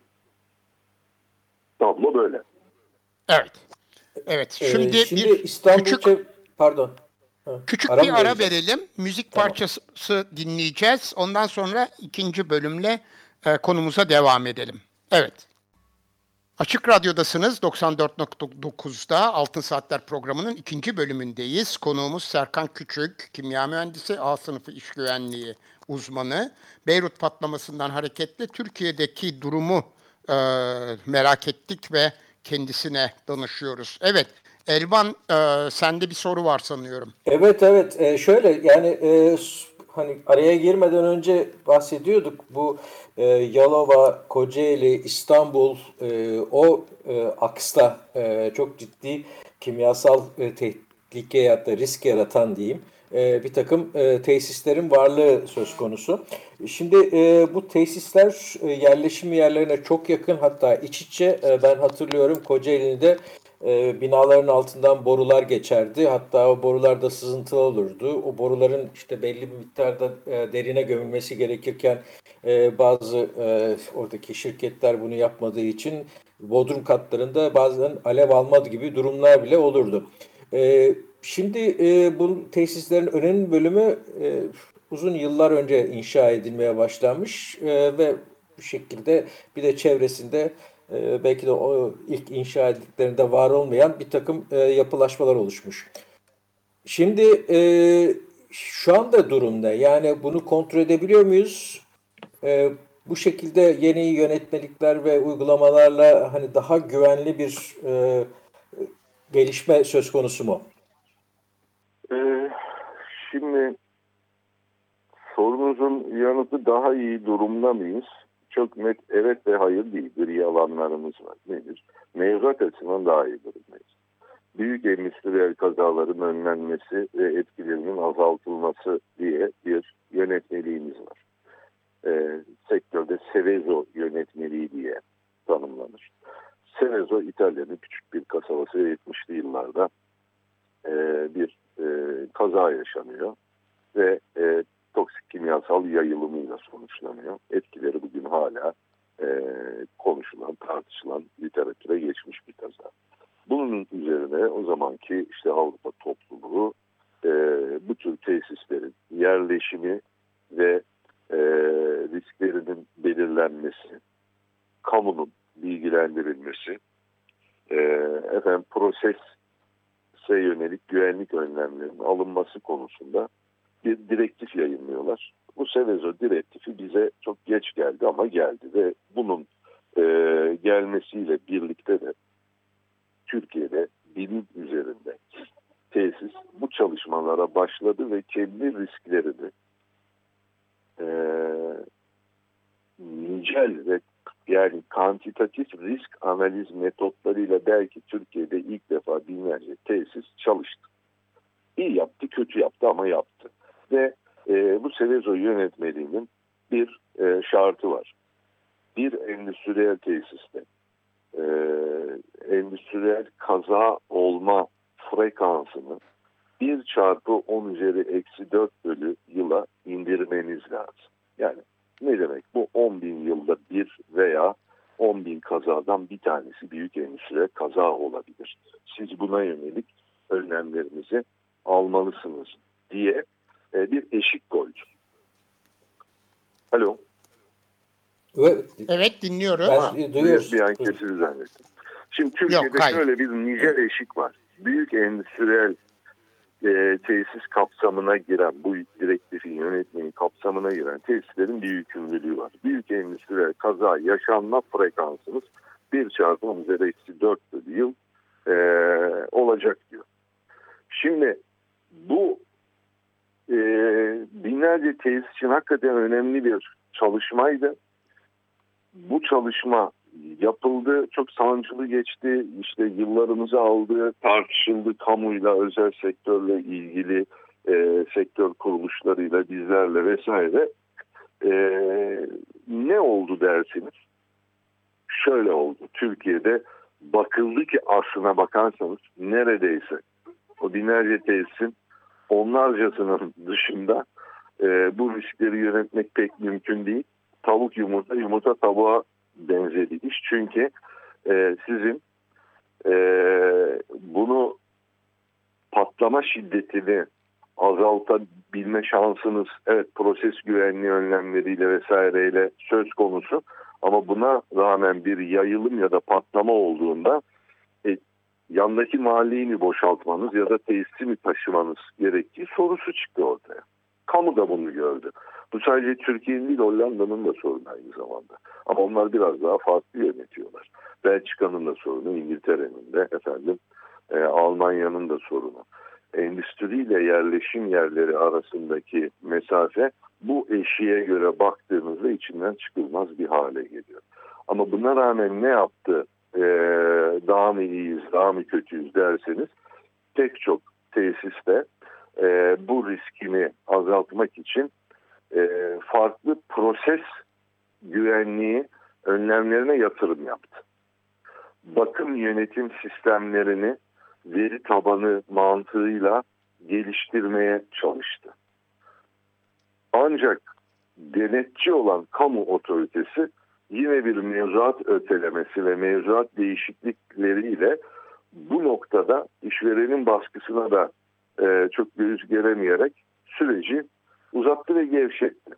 Tablo böyle. Evet. Evet. Şimdi, ee, şimdi bir İstanbul küçük çev- pardon. Küçük Ara bir mı ara vereceğiz? verelim. Müzik Tamam. parçası dinleyeceğiz. Ondan sonra ikinci bölümle e, konumuza devam edelim. Evet. Açık Radyo'dasınız. doksan dört nokta dokuzda Altın Saatler programının ikinci bölümündeyiz. Konuğumuz Serkan Küçük, kimya mühendisi, A sınıfı iş güvenliği uzmanı. Beyrut patlamasından hareketle Türkiye'deki durumu e, merak ettik ve kendisine danışıyoruz. Evet, Elvan, e, sende bir soru var sanıyorum. Evet, evet. Ee, şöyle yani e, s- hani araya girmeden önce bahsediyorduk bu e, Yalova, Kocaeli, İstanbul e, o e, aksta e, çok ciddi kimyasal e, tehlike ya da risk yaratan diyeyim e, bir takım e, tesislerin varlığı söz konusu. Şimdi e, bu tesisler e, yerleşim yerlerine çok yakın, hatta iç içe. E, ben hatırlıyorum Kocaeli'de e, binaların altından borular geçerdi. Hatta o borular da sızıntılı olurdu. O boruların işte belli bir miktarda e, derine gömülmesi gerekirken e, bazı e, oradaki şirketler bunu yapmadığı için bodrum katlarında bazen alev alma gibi durumlar bile olurdu. E, şimdi e, bu tesislerin önemli bölümü e, uzun yıllar önce inşa edilmeye başlanmış e, ve bu şekilde bir de çevresinde e, belki de o ilk inşa edildiklerinde var olmayan bir takım e, yapılaşmalar oluşmuş. Şimdi e, şu anda durumda yani bunu kontrol edebiliyor muyuz? E, bu şekilde yeni yönetmelikler ve uygulamalarla hani daha güvenli bir e, gelişme söz konusu mu? Ee, şimdi sorunuzun yanıtı daha iyi durumda mıyız? Çok net evet ve hayır değil. Gri alanlarımız var. Nedir? Mevzuat açısından daha iyi durumdayız. Büyük endüstriyel kazaların önlenmesi ve etkilerinin azaltılması diye bir yönetmeliğimiz var. Ee, sektörde Seveso yönetmeliği diye tanımlanır. Seveso İtalya'nın küçük bir kasabası ve yetmişli yıllarda e, bir e, kaza yaşanıyor ve e, toksik kimyasal yayılımıyla sonuçlanıyor. Etkileri bugün hala e, konuşulan, tartışılan, literatüre geçmiş bir kaza. Bunun üzerine o zamanki işte Avrupa topluluğu e, bu tür tesislerin yerleşimi ve e, risklerinin belirlenmesi, kamunun bilgilendirilmesi, e, efendim prosese yönelik güvenlik önlemlerinin alınması konusunda bir direktif yayınlıyorlar. Bu Seveso direktifi bize çok geç geldi ama geldi ve bunun e, gelmesiyle birlikte de Türkiye'de binin üzerinde tesis bu çalışmalara başladı ve kendi risklerini e, nicel ve yani kantitatif risk analiz metotlarıyla belki Türkiye'de ilk defa binlerce tesis çalıştı. İyi yaptı, kötü yaptı ama yaptı. Ve e, bu Seveso yönetmeliğinin bir e, şartı var. Bir endüstriyel tesiste e, endüstriyel kaza olma frekansını bir çarpı on üzeri eksi dört bölü yıla indirmeniz lazım. Yani ne demek? Bu on bin yılda bir veya on bin kazadan bir tanesi büyük endüstriyel kaza olabilir. Siz buna yönelik önlemlerinizi almalısınız diye e, bir eşik koydu. Alo. Evet, Evet, dinliyoruz. ben, Bir, duyuyoruz. bir an kesildi zannettim. Şimdi Türkiye'de Yok, hayır. şöyle bir nicel eşik var. Büyük endüstriyel e, tesis kapsamına giren, bu direktifin yönetmenin kapsamına giren tesislerin bir yükümlülüğü var. Büyük endüstriyel kaza yaşanma frekansınız bir çarpı on üzeri eksi dört bölü yıl e, olacak diyor. Şimdi bu e, binlerce tesis için hakikaten önemli bir çalışmaydı. Bu çalışma yapıldı, çok sancılı geçti, işte yıllarımızı aldı, tartışıldı kamuyla, özel sektörle ilgili e, sektör kuruluşlarıyla, bizlerle vesaire. E, ne oldu dersiniz? Şöyle oldu, Türkiye'de bakıldı ki aslına bakarsanız neredeyse o binlerce tesisin onlarcasının dışında e, bu riskleri yönetmek pek mümkün değil. Tavuk yumurta, yumurta tavuğa benzedi iş. Çünkü e, sizin e, bunu patlama şiddetini azaltabilme şansınız evet proses güvenliği önlemleriyle vesaireyle söz konusu. Ama buna rağmen bir yayılım ya da patlama olduğunda e, yandaki mahalleyi mi boşaltmanız ya da tesisi mi taşımanız gerektiği sorusu çıktı ortaya. Kamu da bunu gördü. Bu sadece Türkiye'nin değil Hollanda'nın da sorunu aynı zamanda. Ama onlar biraz daha farklı yönetiyorlar. Belçika'nın da sorunu, İngiltere'nin de, efendim e, Almanya'nın da sorunu. Endüstriyle yerleşim yerleri arasındaki mesafe bu eşiğe göre baktığınızda içinden çıkılmaz bir hale geliyor. Ama buna rağmen ne yaptı? Ee, daha mı iyiyiz, daha mı kötüyüz derseniz pek çok tesiste e, bu riskini azaltmak için e, farklı proses güvenliği önlemlerine yatırım yaptı. Bakım yönetim sistemlerini veri tabanı mantığıyla geliştirmeye çalıştı. Ancak denetçi olan kamu otoritesi yine bir mevzuat ötelemesi ve mevzuat değişiklikleriyle bu noktada işverenin baskısına da e, çok göz geremeyerek süreci uzattı ve gevşetti.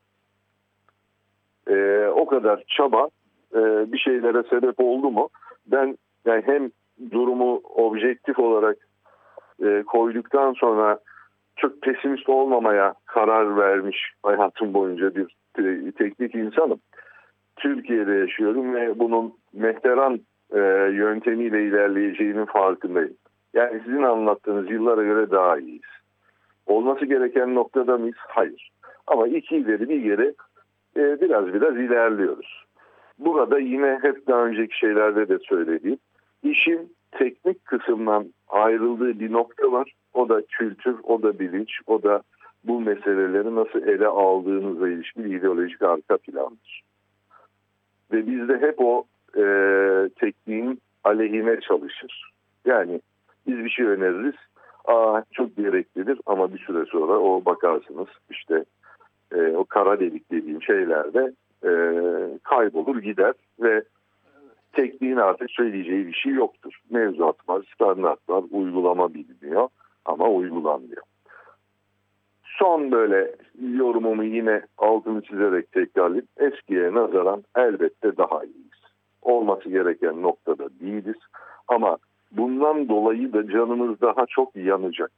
E, o kadar çaba e, bir şeylere sebep oldu mu? Ben yani hem durumu objektif olarak e, koyduktan sonra çok pesimist olmamaya karar vermiş hayatım boyunca bir te- teknik insanım. Türkiye'de yaşıyorum ve bunun mehteran e, yöntemiyle ilerleyeceğinin farkındayım. Yani sizin anlattığınız yıllara göre daha iyiyiz. Olması gereken noktada mıyız? Hayır. Ama iki ileri bir geri e, biraz biraz ilerliyoruz. Burada yine hep daha önceki şeylerde de söylediğim işin teknik kısımdan ayrıldığı bir nokta var. O da kültür, o da bilinç, o da bu meseleleri nasıl ele aldığınızla ilişkin ideolojik arka plandır. Ve bizde hep o e, tekniğin aleyhine çalışır. Yani biz bir şey öneririz, aa çok gereklidir ama bir süre sonra o bakarsınız işte e, o kara delik dediğim şeylerde e, kaybolur gider ve tekniğin artık söyleyeceği bir şey yoktur. Mevzuat var, standart var, uygulama biliniyor ama uygulanmıyor. Son böyle yorumumu yine altını çizerek tekrarlayıp eskiye nazaran elbette daha iyiyiz. Olması gereken noktada değiliz ama bundan dolayı da canımız daha çok yanacak.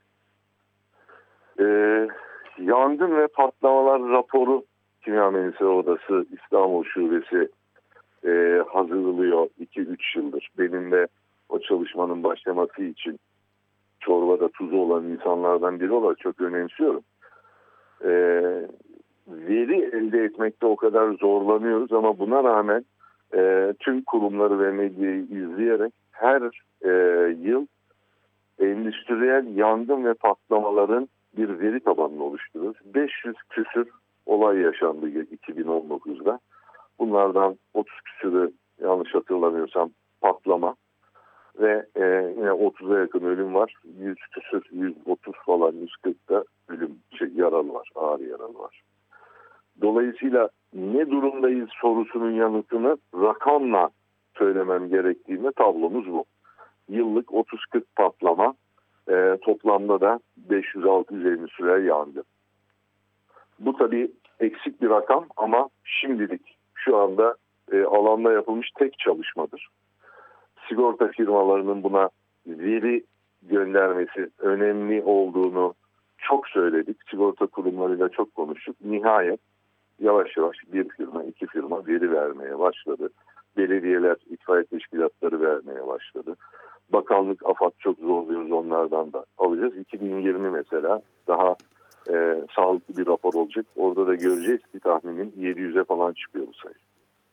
Ee, yangın ve patlamalar raporu Kimya Mühendisleri Odası İstanbul Şubesi e, hazırlıyor iki üç yıldır. Benim de o çalışmanın başlaması için çorbada tuzu olan insanlardan biri olarak çok önemsiyorum. E, veri elde etmekte o kadar zorlanıyoruz ama buna rağmen e, tüm kurumları ve medyayı izleyerek her e, yıl endüstriyel yangın ve patlamaların bir veri tabanını oluşturuyoruz. beş yüz küsür olay yaşandı iki bin on dokuzda. Bunlardan otuz küsürü yanlış hatırlamıyorsam patlama ve e, yine otuza yakın ölüm var. yüz küsür, yüz otuz falan yüz kırkta ölüm, şey, yaralı var, ağır yaralı var. Dolayısıyla ne durumdayız sorusunun yanıtını rakamla söylemem gerektiğinde tablomuz bu. Yıllık otuz kırk patlama, e, toplamda da beş yüz altı yüz endüstriyel yangın. Bu tabii eksik bir rakam ama şimdilik şu anda e, alanda yapılmış tek çalışmadır. Sigorta firmalarının buna veri göndermesi önemli olduğunu çok söyledik. Sigorta kurumlarıyla çok konuştuk. Nihayet yavaş yavaş bir firma, iki firma veri vermeye başladı. Belediyeler, itfaiye teşkilatları vermeye başladı. Bakanlık, AFAD çok zorluyoruz, onlardan da alacağız. iki bin yirmi mesela daha e, sağlıklı bir rapor olacak. Orada da göreceğiz ki tahminim yedi yüze falan çıkıyor bu sayı.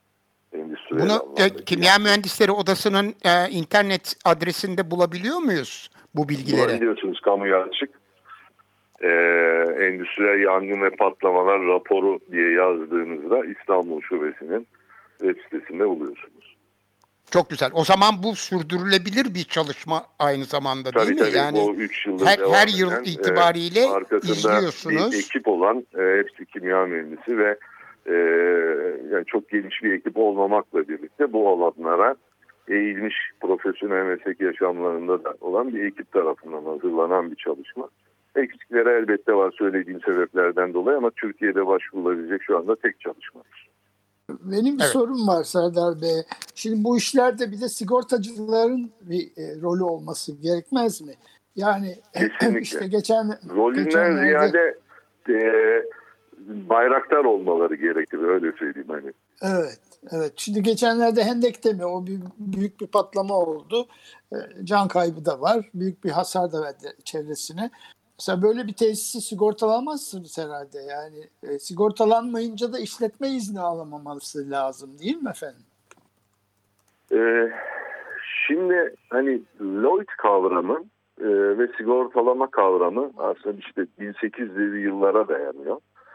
Bunu e, Kimya Mühendisleri Odası'nın e, internet adresinde bulabiliyor muyuz bu bilgileri? Bulabiliyorsunuz, kamuya açık. E, endüstriyel yangın ve patlamalar raporu diye yazdığınızda İstanbul Şubesi'nin web sitesinde buluyorsunuz. Çok güzel. O zaman bu sürdürülebilir bir çalışma aynı zamanda değil tabii, mi? Tabii, yani o üç yıldır her, devam her eden, yıl itibariyle e, izliyorsunuz. Bir ekip olan e, hepsi kimya mühendisi ve e, yani çok geniş bir ekip olmamakla birlikte bu alanlara eğilmiş profesyonel meslek yaşamlarında da olan bir ekip tarafından hazırlanan bir çalışma. Eksikleri elbette var söylediğim sebeplerden dolayı ama Türkiye'de başvurulabilecek şu anda tek çalışmadır. Benim bir Evet. sorum var Serdar Bey. Şimdi bu işlerde bir de sigortacıların bir e, rolü olması gerekmez mi? Yani Kesinlikle. işte geçen Rolünden geçenlerde... ziyade e, bayraktar olmaları gerekir, öyle söyleyeyim hani. Evet, evet. Şimdi geçenlerde Hendek'te mi o bir, büyük bir patlama oldu. E, can kaybı da var. Büyük bir hasar da verdi çevresine. Mesela böyle bir tesisi sigortalamazsınız herhalde. Yani e, sigortalanmayınca da işletme izni alamaması lazım değil mi efendim? E, şimdi hani Lloyd kavramı e, ve sigortalama kavramı aslında işte bin sekiz yüzlü yıllara dayanıyor.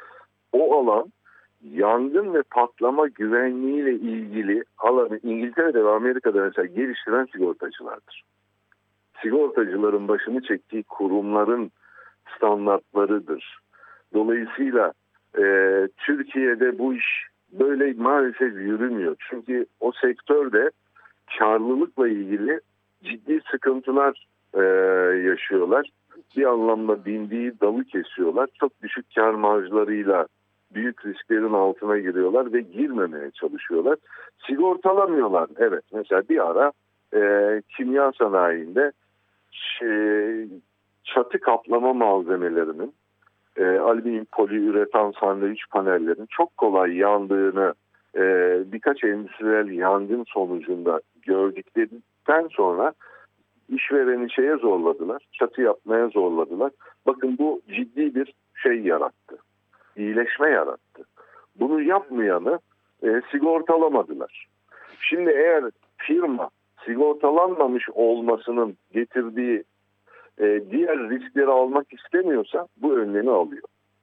O alan yangın ve patlama güvenliğiyle ilgili alanı İngiltere'de ve Amerika'da mesela geliştiren sigortacılardır. Sigortacıların başını çektiği kurumların standartlarıdır. Dolayısıyla e, Türkiye'de bu iş böyle maalesef yürümüyor. Çünkü o sektörde karlılıkla ilgili ciddi sıkıntılar e, yaşıyorlar. Bir anlamda bindiği dalı kesiyorlar. Çok düşük kar marjlarıyla büyük risklerin altına giriyorlar ve girmemeye çalışıyorlar. Sigortalamıyorlar. Evet, mesela bir ara e, kimya sanayinde şey, çatı kaplama malzemelerinin, e, alüminyum poliüretan sandviç panellerin çok kolay yandığını e, birkaç endüstriyel yangın sonucunda gördükten sonra işvereni şeye zorladılar, çatı yapmaya zorladılar. Bakın bu ciddi bir şey yarattı, iyileşme yarattı. Bunu yapmayanı e, sigortalamadılar. Şimdi eğer firma sigortalanmamış olmasının getirdiği e, diğer riskleri almak istemiyorsa bu önlemi alıyor.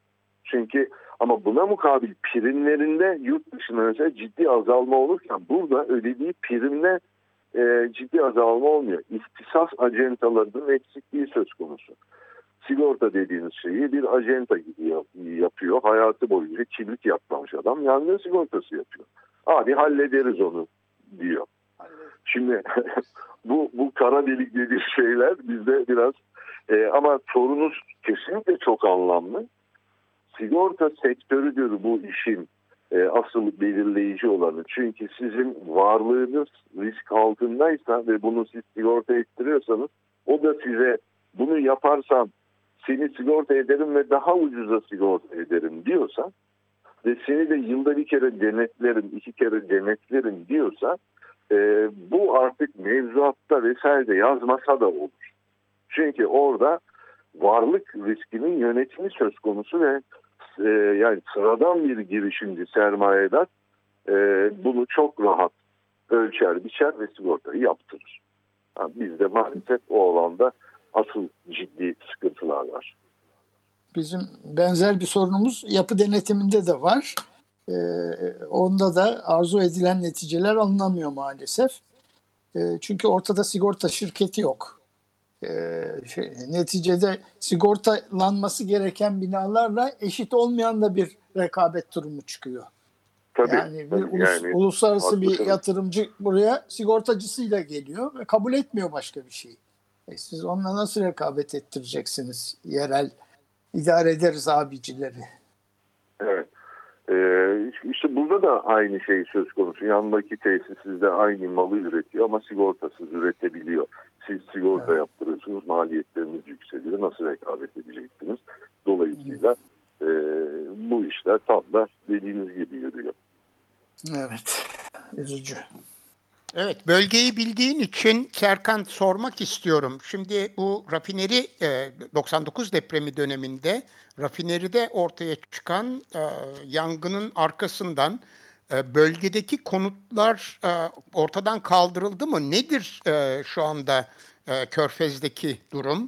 Çünkü ama buna mukabil primlerinde yurt dışında mesela ciddi azalma olurken burada ödediği primle e, ciddi azalma olmuyor. İhtisas acentalarının eksikliği söz konusu. Sigorta dediğiniz şeyi bir acenta gibi yapıyor. Hayatı boyunca kibrit yapmamış adam yangın sigortası yapıyor. Abi hallederiz onu diyor. Şimdi bu bu kara delik dediği şeyler bizde biraz e, ama sorunuz kesinlikle çok anlamlı. Sigorta sektörüdür bu işin e, asıl belirleyici olanı. Çünkü sizin varlığınız risk altındaysa ve bunu siz sigorta ettiriyorsanız o da size bunu yaparsam seni sigorta ederim ve daha ucuza sigorta ederim diyorsa ve seni de yılda bir kere denetlerim, iki kere denetlerim diyorsa e, bu artık mevzuatta vesaire yazmasa da olur. Çünkü orada varlık riskinin yönetimi söz konusu ve e, yani sıradan bir girişimci sermayedar e, bunu çok rahat ölçer, biçer ve sigortayı yaptırır. Yani bizde maalesef o alanda asıl ciddi sıkıntılar var. Bizim benzer bir sorunumuz yapı denetiminde de var. Ee, onda da arzu edilen neticeler alınamıyor maalesef. Ee, çünkü ortada sigorta şirketi yok. Ee, şey, neticede sigortalanması gereken binalarla eşit olmayan da bir rekabet durumu çıkıyor. Tabii, yani bir tabii, ulus, yani, uluslararası haklısınız. bir yatırımcı buraya sigortacısıyla geliyor ve kabul etmiyor başka bir şeyi. E siz onunla nasıl rekabet ettireceksiniz yerel idare ederiz abicileri? Evet. Ee, işte burada da aynı şey söz konusu. Yanındaki tesis sizde aynı malı üretiyor ama sigortasız üretebiliyor. Siz sigorta evet. yaptırıyorsunuz, maliyetleriniz yükseliyor. Nasıl rekabet edeceksiniz? Dolayısıyla e, bu işler tam da dediğiniz gibi yürüyor. Evet, üzücü. Evet, bölgeyi bildiğin için Serkan sormak istiyorum. Şimdi bu rafineri doksan dokuz depremi döneminde rafineride ortaya çıkan yangının arkasından bölgedeki konutlar ortadan kaldırıldı mı? Nedir şu anda Körfez'deki durum?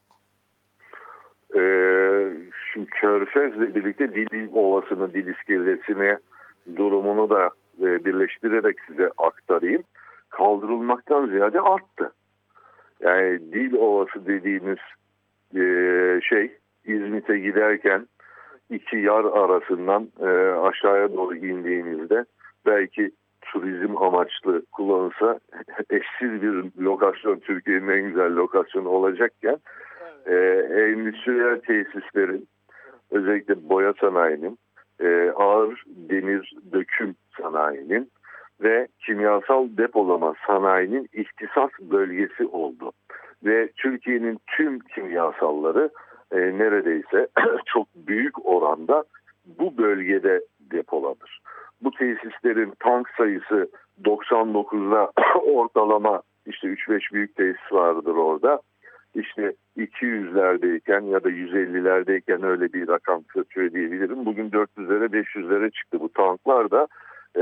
Ee, şimdi Körfez'le birlikte Dil Ovası'nın, Dil İskelesi'ne durumunu da birleştirerek size aktarayım. Kaldırılmaktan ziyade arttı. Yani Dil Ovası dediğimiz e, şey İzmit'e giderken iki yar arasından e, aşağıya doğru indiğinizde belki turizm amaçlı kullanılsa eşsiz bir lokasyon, Türkiye'nin en güzel lokasyonu olacakken e, endüstriyel tesislerin, özellikle boya sanayinin, e, ağır demir döküm sanayinin ve kimyasal depolama sanayinin ihtisas bölgesi oldu. Ve Türkiye'nin tüm kimyasalları e, neredeyse çok büyük oranda bu bölgede depolanır. Bu tesislerin tank sayısı doksan dokuzda ortalama işte üç beş büyük tesis vardır orada. İşte iki yüzlerdeyken ya da yüz ellilerdeyken öyle bir rakam söyleyebilirim. Bugün dört yüzlere beş yüzlere çıktı. Bu tanklar da e,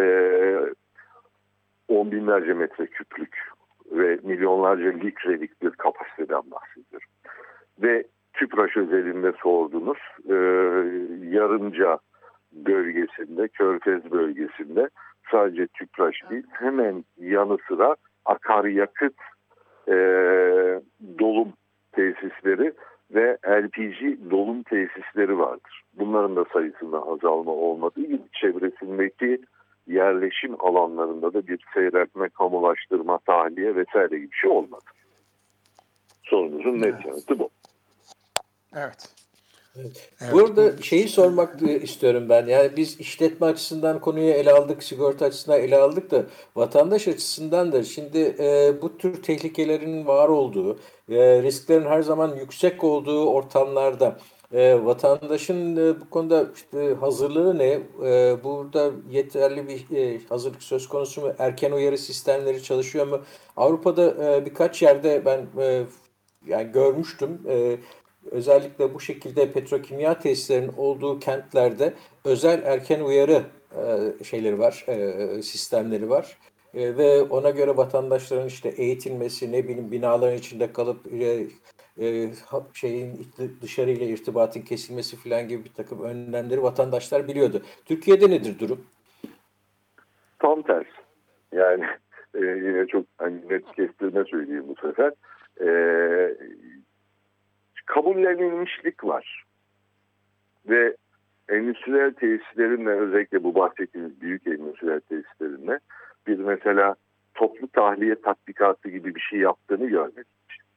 on binlerce metreküplük ve milyonlarca litrelik bir kapasiteden bahsediyorum. Ve TÜPRAŞ özelinde sorduğunuz e, Yarımca bölgesinde, Körfez bölgesinde sadece TÜPRAŞ değil, hemen yanı sıra akaryakıt e, dolum tesisleri ve L P G dolum tesisleri vardır. Bunların da sayısında azalma olmadığı gibi çevresindeki yerleşim alanlarında da bir seyreltme, kamulaştırma, tahliye vesaire gibi bir şey olmadı. Sorunuzun net yanıtı bu. Evet. Evet. Evet. Burada şeyi sormak istiyorum ben. Yani biz işletme açısından konuyu ele aldık, sigorta açısından ele aldık da vatandaş açısından da şimdi e, bu tür tehlikelerin var olduğu, e, risklerin her zaman yüksek olduğu ortamlarda e, vatandaşın e, bu konuda işte hazırlığı ne? E, burada yeterli bir e, hazırlık söz konusu mu? Erken uyarı sistemleri çalışıyor mu? Avrupa'da e, birkaç yerde ben e, yani görmüştüm. E, Özellikle bu şekilde petrokimya tesislerinin olduğu kentlerde özel erken uyarı e, şeyleri var, e, sistemleri var. E, ve ona göre vatandaşların işte eğitilmesi, ne bileyim binaların içinde kalıp e, e, şeyin dışarıyla irtibatın kesilmesi falan gibi bir takım önlemleri vatandaşlar biliyordu. Türkiye'de nedir durum? Tam tersi. Yani e, yine çok hani net kestirme söyleyeyim bu sefer. E, kabullenilmişlik var. Ve endüstriyel tesislerinle, özellikle bu bahsettiğimiz büyük endüstriyel tesislerinle bir mesela toplu tahliye tatbikatı gibi bir şey yaptığını görmedik.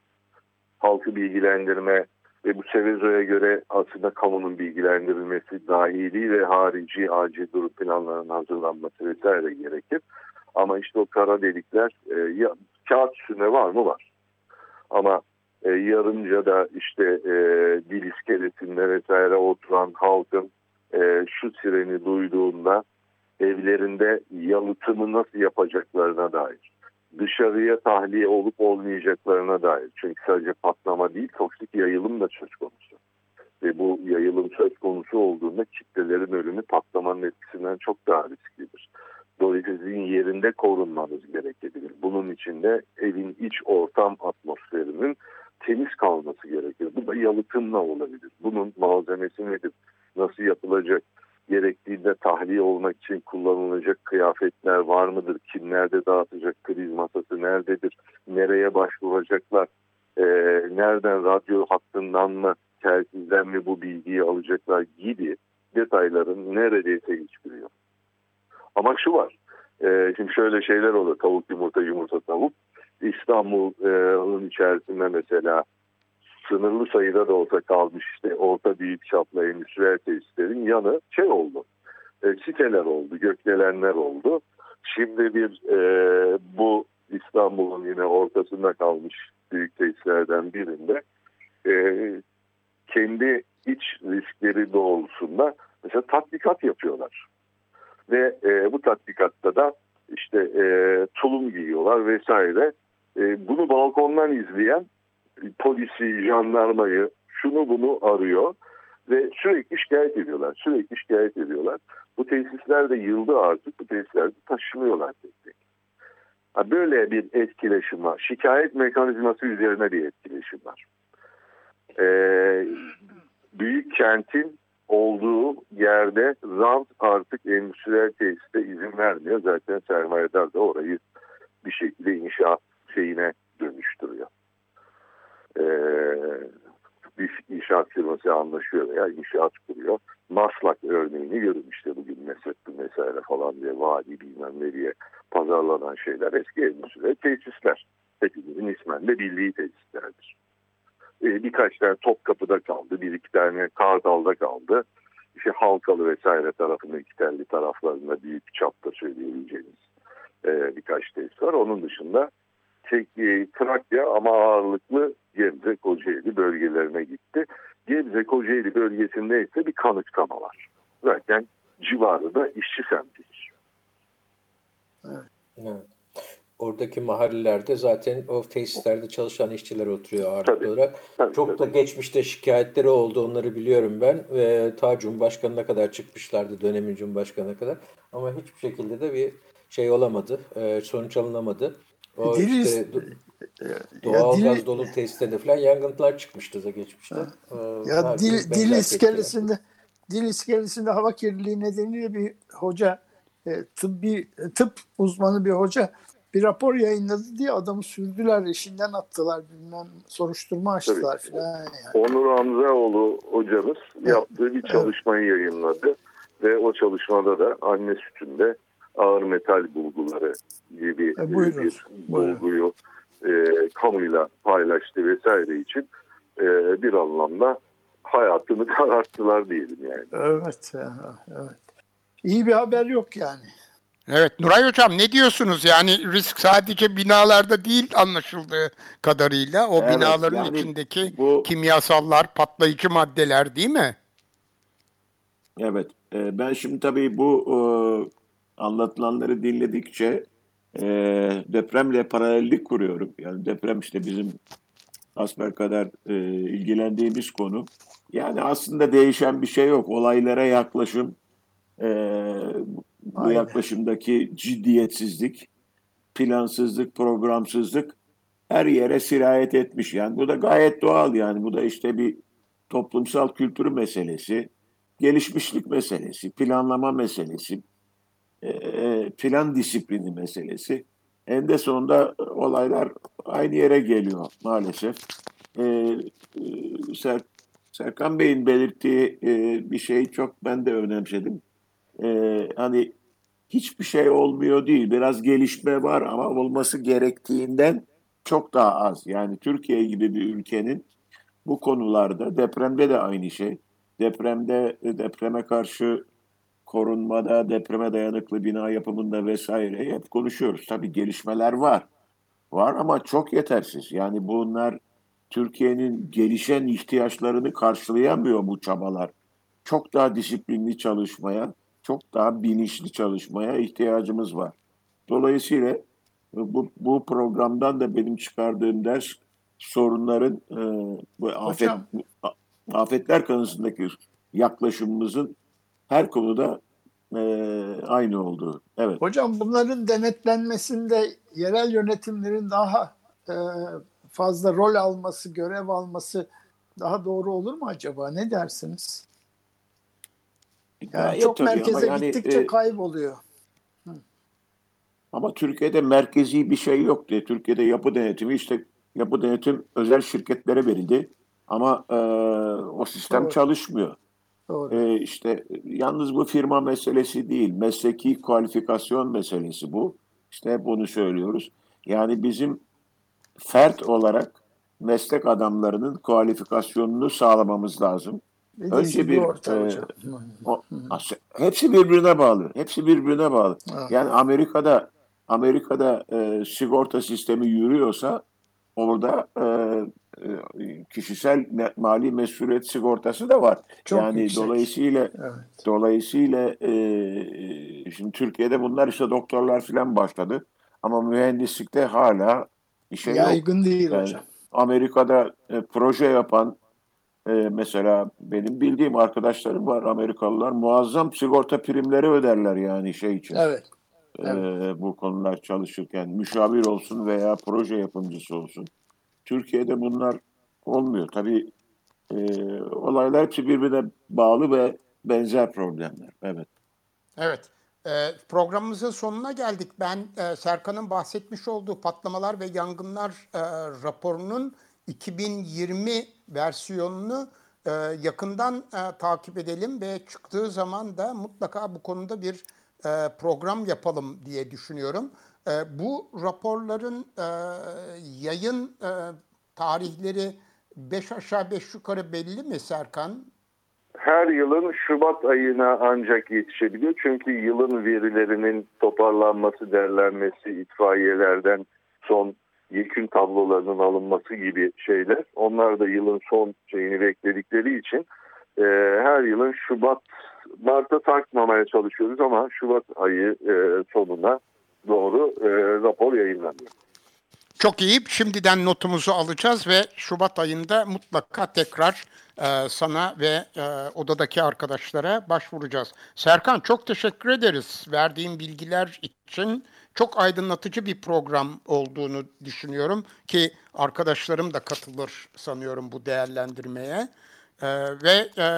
Halkı bilgilendirme ve bu Sevezo'ya göre aslında kamunun bilgilendirilmesi, dahili ve harici acil durum planlarının hazırlanması vesaire gerekir. Ama işte o kara delikler e, ya, kağıt üstünde var mı? Var. Ama e, yarınca da işte e, dil iskeletinde vesaire oturan halkın e, şu sireni duyduğunda evlerinde yalıtımı nasıl yapacaklarına dair, dışarıya tahliye olup olmayacaklarına dair. Çünkü sadece patlama değil, toksik yayılım da söz konusu. Ve bu yayılım söz konusu olduğunda kitlelerin ölümü patlamanın etkisinden çok daha risklidir. Dolayısıyla sizin yerinde korunmanız gerekebilir. Bunun için de evin iç ortam atmosferinin temiz kalması gerekir. Bu da yalıtımla olabilir. Bunun malzemesi nedir? Nasıl yapılacak? Gerektiğinde tahliye olmak için kullanılacak kıyafetler var mıdır? Kimlerde dağıtacak? Kriz masası nerededir? Nereye başvuracaklar? Ee, nereden, radyo hattından mı, telsizden mi bu bilgiyi alacaklar gibi detayların neredeyse hiçbiri yok. Ama şu var, e, şimdi şöyle şeyler olur, tavuk yumurta yumurta tavuk. İstanbul'un içerisinde mesela sınırlı sayıda da olsa kalmış işte orta büyük çaplı endüstriyel tesislerin yanı şey oldu, e, siteler oldu, gökdelenler oldu. Şimdi bir e, bu İstanbul'un yine ortasında kalmış büyük tesislerden birinde e, kendi iç riskleri doğrultusunda mesela tatbikat yapıyorlar. Ve e, bu tatbikatta da işte e, tulum giyiyorlar vesaire. E, bunu balkondan izleyen polisi, jandarmayı, şunu bunu arıyor ve sürekli şikayet ediyorlar. Sürekli şikayet ediyorlar. Bu tesisler de yıldı artık. Bu tesisler de taşınıyorlar tek tek. Ha, böyle bir etkileşim var. Şikayet mekanizması üzerine bir etkileşim var. E, büyük kentin olduğu yerde rant artık endüstriyel tesiste izin vermiyor. Zaten sermayedar da orayı bir şekilde inşaat şeyine dönüştürüyor. Ee, bir inşaat firması anlaşıyor veya inşaat kuruyor. Maslak örneğini görün işte bugün Mesettin vesaire falan diye vadi bilmem ne diye pazarlanan şeyler eski endüstriyel tesisler. Hepimizin ismen de bildiği tesislerdir. E, e, birkaç tane Topkapı'da kaldı, bir iki tane Kartal'da kaldı. İşte Halkalı vesaire tarafında, iki telli taraflarında büyük çapta söyleyebileceğimiz e, birkaç tesis var. Onun dışında Tek, e, Trakya ama ağırlıklı Gebze, Kocaeli bölgelerine gitti. Gebze, Kocaeli bölgesinde ise bir kanıtkama var. Zaten civarı da işçi semtidir. Evet. Oradaki mahallelerde zaten o tesislerde çalışan işçiler oturuyor ağırlıklı Tabii, olarak. tabii, Çok tabii. da geçmişte şikayetleri oldu, onları biliyorum ben. Ve ta Cumhurbaşkanı'na kadar çıkmışlardı, dönemin Cumhurbaşkanı'na kadar. Ama hiçbir şekilde de bir şey olamadı, e, sonuç alınamadı. O Dil, işte ya doğal dil, gaz dolum tesislerinde falan yangınlar çıkmıştı da geçmişte. Ee, ya her dil, gün dil benzer tepkiler. iskelesinde dil iskelesinde hava kirliliği nedeniyle bir hoca, e, tıbbi tıp uzmanı bir hoca bir rapor yayınladı diye adamı sürdüler, işinden attılar, bilmem soruşturma açtılar filan yani. Onur Hamzaoğlu hocamız Evet, yaptığı bir çalışmayı yayınladı ve o çalışmada da anne sütünde ağır metal bulguları gibi E, buyurun, bir buyurun. bulguyu e, kamuyla paylaştı vesaire için e, bir anlamda hayatını kararttılar diyelim yani. Evet, evet. İyi bir haber yok yani. Evet, Nuray Hocam ne diyorsunuz? Yani risk sadece binalarda değil anlaşıldığı kadarıyla. O Evet, binaların yani içindeki bu kimyasallar, patlayıcı maddeler değil mi? evet e, ben şimdi tabii bu e, anlatılanları dinledikçe e, depremle paralellik kuruyorum. Yani deprem işte bizim hasbelkader e, ilgilendiğimiz konu. Yani aslında değişen bir şey yok. Olaylara yaklaşım, e, bu Aynen. yaklaşımdaki ciddiyetsizlik, plansızlık, programsızlık her yere sirayet etmiş. Yani bu da gayet doğal yani. Bu da işte bir toplumsal kültür meselesi, gelişmişlik meselesi, planlama meselesi, e, plan disiplini meselesi. En de sonunda olaylar aynı yere geliyor maalesef. E, e, Ser, Serkan Bey'in belirttiği e, bir şeyi çok ben de önemsedim. E, hani hiçbir şey olmuyor değil. Biraz gelişme var ama olması gerektiğinden çok daha az. Yani Türkiye gibi bir ülkenin bu konularda depremde de aynı şey. Depremde depreme karşı korunmada, depreme dayanıklı bina yapımında vesaire hep konuşuyoruz. Tabii gelişmeler var. Var ama çok yetersiz. Yani bunlar Türkiye'nin gelişen ihtiyaçlarını karşılayamıyor bu çabalar. Çok daha disiplinli çalışmaya, çok daha bilinçli çalışmaya ihtiyacımız var. Dolayısıyla bu, bu programdan da benim çıkardığım ders sorunların e, bu afet Hocam, afetler konusundaki yaklaşımımızın her konuda e, aynı olduğu. Evet. hocam bunların denetlenmesinde yerel yönetimlerin daha e, fazla rol alması, görev alması daha doğru olur mu acaba? Ne dersiniz? Yani Gayet çok tabii ama merkeze yani gittikçe e, kayboluyor. ama Türkiye'de merkezi bir şey yok diye. Türkiye'de yapı denetimi işte yapı denetim özel şirketlere verildi. Ama e, o sistem Doğru, çalışmıyor. doğru. E, işte yalnız bu firma meselesi değil. Mesleki kualifikasyon meselesi bu. İşte hep onu söylüyoruz. Yani bizim fert olarak meslek adamlarının kualifikasyonunu sağlamamız lazım. Dediğiniz Önce gibi bir orta e, hocam. o, hepsi birbirine bağlı. Hepsi birbirine bağlı. Evet. Yani Amerika'da Amerika'da e, sigorta sistemi yürüyorsa orada e, e, kişisel me- mali mesuliyet sigortası da var. Çok Yani yüksek. dolayısıyla Evet. dolayısıyla e, e, şimdi Türkiye'de bunlar işte doktorlar falan başladı. Ama mühendislikte hala bir şey yok. Yaygın değil Yani hocam. Amerika'da e, proje yapan e, mesela benim bildiğim arkadaşlarım var Amerikalılar muazzam sigorta primleri öderler yani şey için Evet. e, Evet. bu konular çalışırken müşavir olsun veya proje yapımcısı olsun. Türkiye'de bunlar olmuyor. Tabii e, olaylar hepsi birbirine bağlı ve benzer problemler. Evet. Evet. Ee, programımızın sonuna geldik. Ben e, Serkan'ın bahsetmiş olduğu patlamalar ve yangınlar e, raporunun iki bin yirmi versiyonunu e, yakından e, takip edelim ve çıktığı zaman da mutlaka bu konuda bir e, program yapalım diye düşünüyorum. E, bu raporların e, yayın e, tarihleri beş aşağı beş yukarı belli mi Serkan? Her yılın Şubat ayına ancak yetişebiliyor. Çünkü yılın verilerinin toparlanması, derlenmesi, itfaiyelerden son yekün tablolarının alınması gibi şeyler. Onlar da yılın son şeyini bekledikleri için e, her yılın Şubat, Mart'a takmamaya çalışıyoruz ama Şubat ayı e, sonuna doğru e, rapor yayınlanıyor. Çok iyi. Şimdiden notumuzu alacağız ve Şubat ayında mutlaka tekrar e, sana ve e, odadaki arkadaşlara başvuracağız. Serkan, çok teşekkür ederiz verdiğin bilgiler için. Çok aydınlatıcı bir program olduğunu düşünüyorum ki arkadaşlarım da katılır sanıyorum bu değerlendirmeye. E, ve e,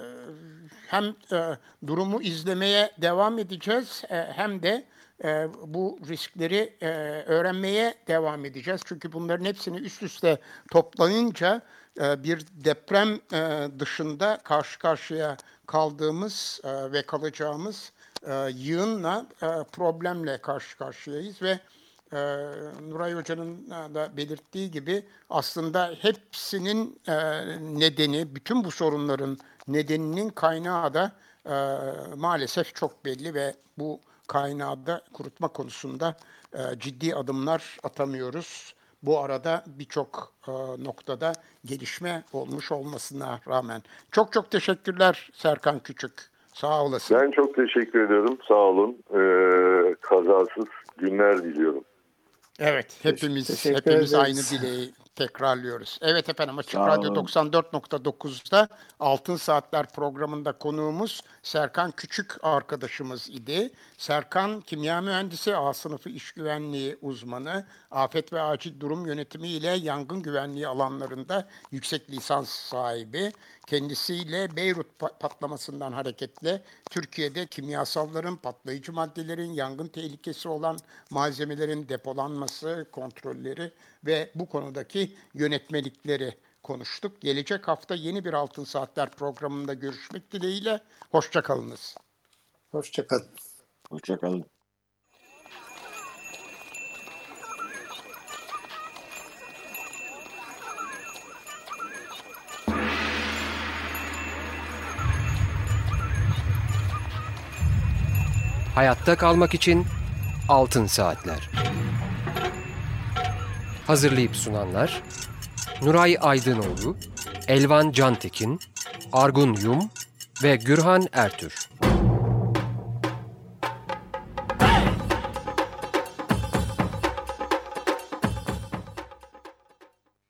hem e, durumu izlemeye devam edeceğiz e, hem de e, bu riskleri e, öğrenmeye devam edeceğiz. Çünkü bunların hepsini üst üste toplayınca e, bir deprem e, dışında karşı karşıya kaldığımız e, ve kalacağımız e, yığınla, e, problemle karşı karşıyayız ve e, Nuray Hoca'nın da belirttiği gibi aslında hepsinin e, nedeni, bütün bu sorunların nedeninin kaynağı da e, maalesef çok belli ve bu kaynağı da kurutma konusunda e, ciddi adımlar atamıyoruz. Bu arada birçok e, noktada gelişme olmuş olmasına rağmen. Çok çok teşekkürler Serkan Küçük. Sağ olasın. Ben çok teşekkür ediyorum. Sağ olun. Ee, kazasız günler diliyorum. Evet, hepimiz Teşekkür hepimiz ederiz. aynı dileği tekrarlıyoruz. Evet efendim, Açık Sağ Radyo olun. doksan dört nokta dokuzda Altın Saatler programında konuğumuz Serkan Küçük arkadaşımız idi. Serkan kimya mühendisi, A sınıfı iş güvenliği uzmanı, afet ve acil durum yönetimi ile yangın güvenliği alanlarında yüksek lisans sahibi. Kendisiyle Beyrut pa- patlamasından hareketle Türkiye'de kimyasalların, patlayıcı maddelerin, yangın tehlikesi olan malzemelerin depolanması, kontrolleri ve bu konudaki yönetmelikleri konuştuk. Gelecek hafta yeni bir Altın Saatler programında görüşmek dileğiyle. Hoşça kalınız. Hoşça kalın. Hoşça kalın. Hayatta kalmak için Altın Saatler. Hazırlayıp sunanlar Nuray Aydınoğlu, Elvan Cantekin, Argun Yum ve Gürhan Ertür.